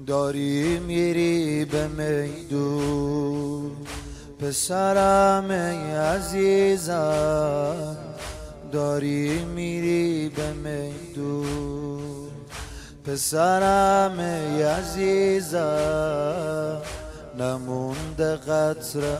داری میری به میدون پسرم ای عزیزم، داری میری به میدون پسرم ای عزیزم، نمونده قطره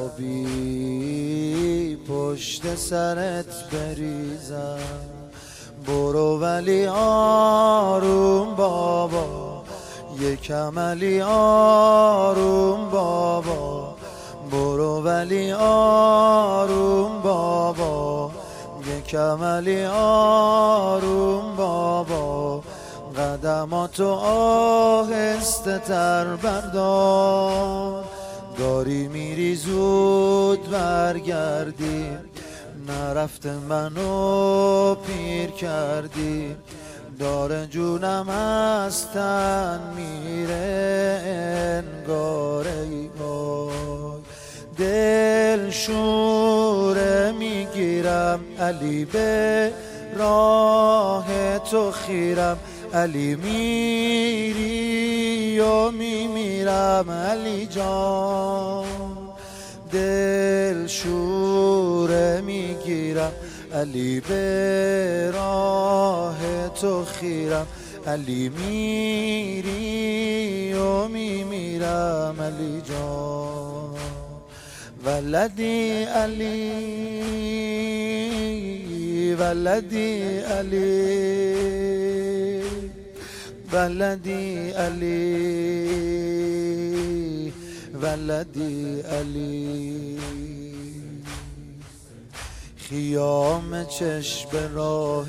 آبی پشت سرت بریزم. برو ولی آروم بابا، یکم علی آروم بابا، برو ولی آروم بابا، یکم علی آروم بابا، قدماتو آهسته تر بردار. داری میری زود برگردی، نرفت منو پیر کردی، داره جونم از تن میره انگاره ای وای. دل شوره میگیرم علی، به راه تو خیرم علی، میری و میمیرم علی جان. دل شوره میگیرم علی، به راه تو خیرم علی، میری و میمیرم علی جان. ولدی علی ولدی علی ولدی علی ولدی علی. خیام چشم راه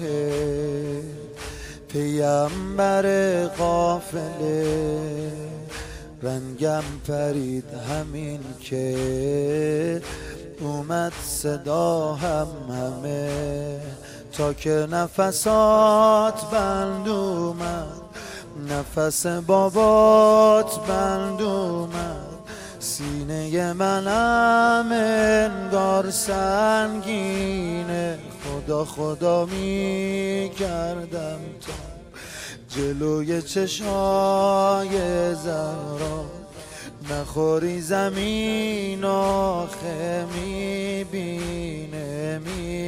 پیامبر قافله، رنگم پرید همین که اومد صدا همه، تا که نفسات بند اومد، نفس بابات بند اومد، سینه منم انگار سنگینه، خدا خدا می کردم تا جلوی چشای زهرا نخوری زمین آخه میبینه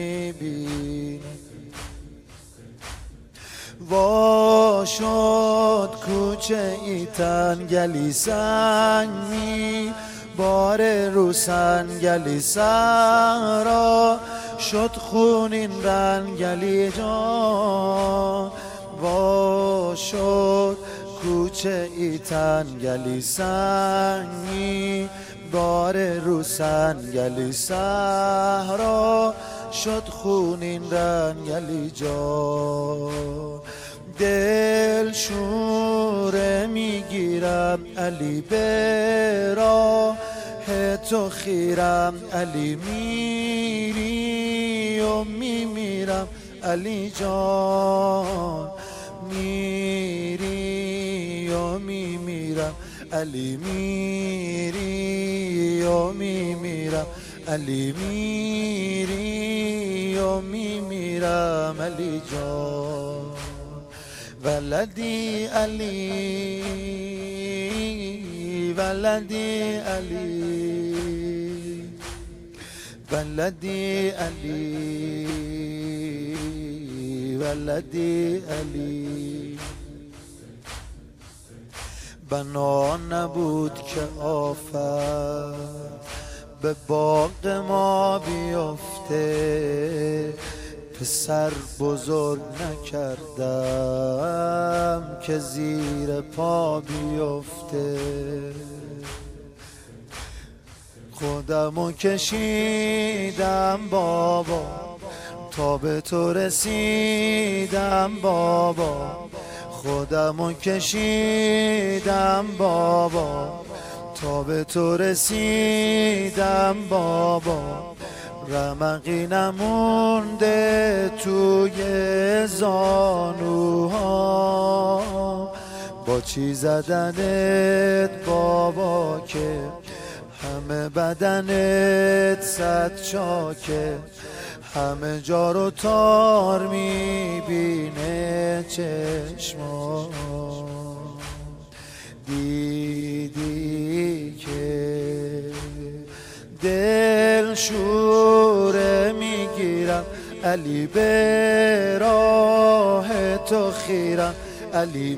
وا شد کوچه ای تنگلی، سنگ می باره رو سنگلی، صحرا شد خونین رنگلی جان. وا شد کوچه ای تنگلی، سنگ می باره رو سنگلی، صحرا شد خونین رنگلی جان. دل شوره میگیرم علی، به راه تو خیرم علی، میری و میمیرم علی جان، میری و میمیرم علی، میری و میمیرم علی، میری و میمیرم علی جان. ولدی علی ولدی علی ولدی علی ولدی علی. بنا نبود که آفت به باغ ما بیفته، پسر بزرگ نکردم که زیر پا بیفته، خودمو کشیدم بابا تا به تو رسیدم بابا، خودمو کشیدم بابا تا به تو رسیدم بابا، رمقی نمونده توی زانوها، با چی زدنت بابا که همه بدنت صد چاکه، همه جا رو تار میبینه چشما. علی به راه تو خیرم، علی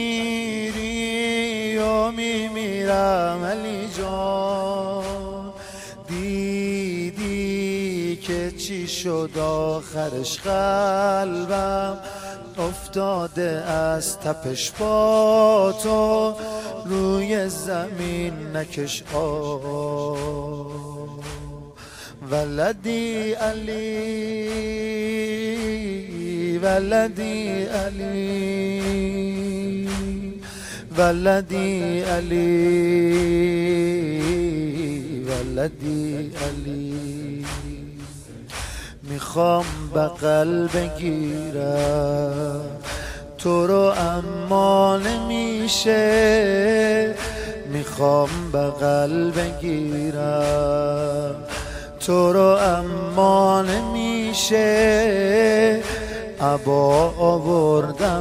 میری و میمیرم. علی جان دیدی که چی شد آخرش، قلبم افتاده از تپش، با تو روی زمین نکش ولدی علی، ولدی علی، ولدی علی، ولدی علی. میخوام بغل بگیرم تو رو اما نمیشه، میخوام بغل بگیرم تو رو اما نمیشه. عبا آوردم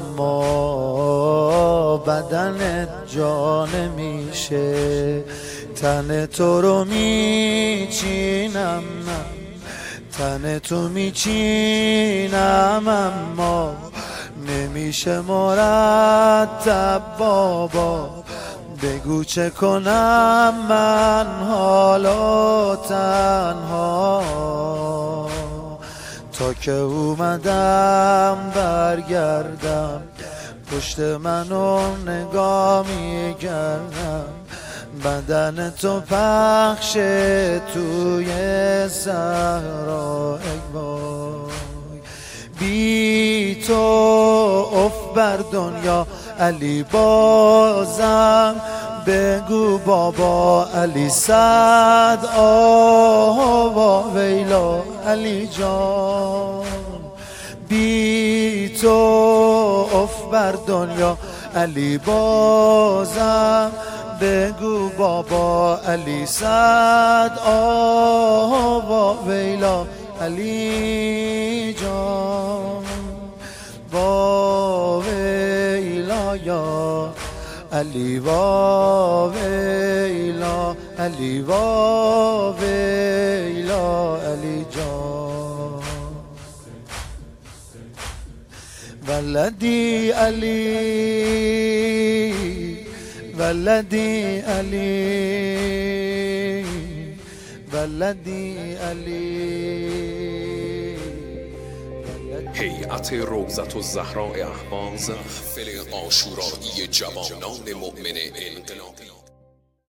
اما بدنت جا نمیشه، تن تو رو میچینم، تن تو میچینم اما نمیشه مرتب. بابا بگو چه کنم من حالا تنها، تا که اومدم برگردم پشت منو نگاه میگردم، بدن تو پخش توی صحرا. بی تو اف بر دنیا علی بازم بگو بابا علی صد آه و ویلا. علی جان بی تو اف بر دنیا علی بازم بگو بابا علی صد آه و ویلا. علی جان با ویلا یا علی، با ویلا علی، با ویلا علی جان. ولدی علی، ولدی علی، ولدی علی. هیئت روضة الزهراء اهواز، محفل عاشورایی جوانان مؤمن انقلابی.